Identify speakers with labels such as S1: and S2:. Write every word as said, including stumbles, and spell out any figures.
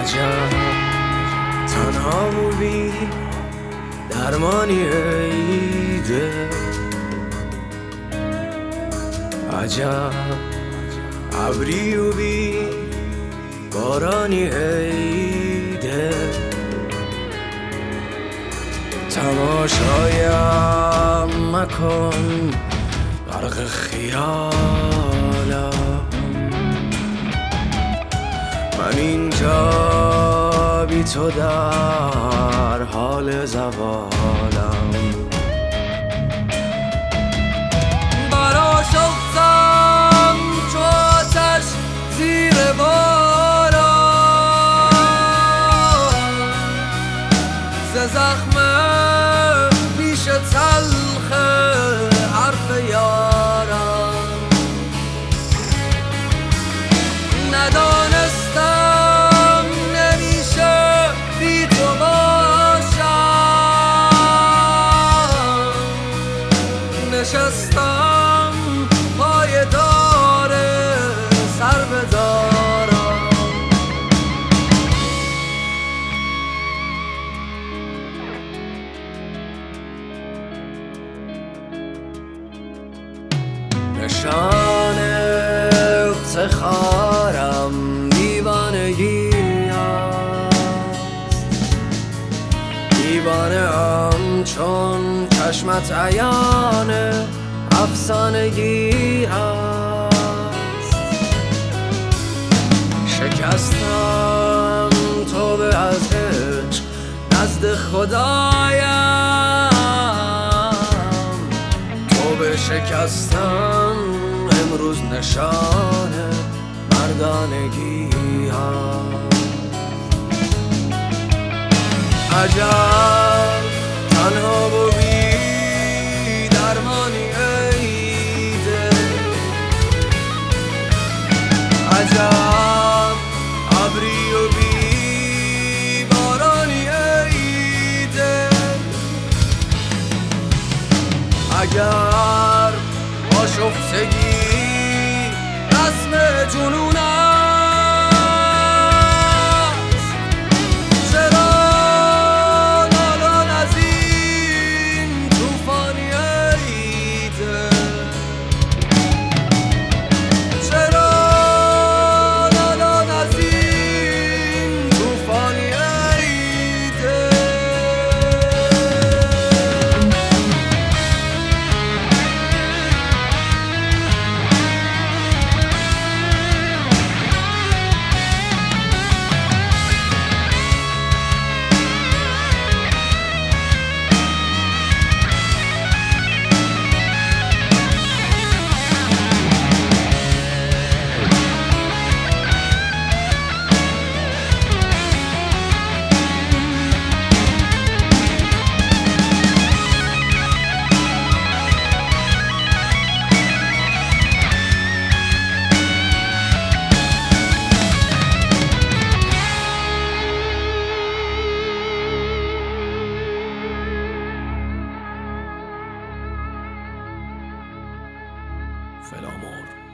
S1: عجب تنها و بی درمانی ایده، عجب ابری و بی بارانی ایده، تماشایم مکن غرق خیالم، من اینجا بی تو در حال زوالم.
S2: برآشفتم چو آتش زیر باران، ز زخم پیش تلخ حرف یارم، ندانستم نمیشه بی تو باشم، نشستم پای دار سر بدارم.
S1: نشان افتخارم دیوانگی است، دیوانه هم چون چشمت عیان افسانگی است. شکستم توبه از عشق نزد خدایم، توبه شکستم امروز نشان مردانگی است. عجب تنها و بی درمانی ایده، عجب ابری و بی بارانی ایده، اگر آشفتگی رسم جنون است، چرا نالان از این توفانی ایده، چرا نالان از این توفانی ایده.
S3: فلامور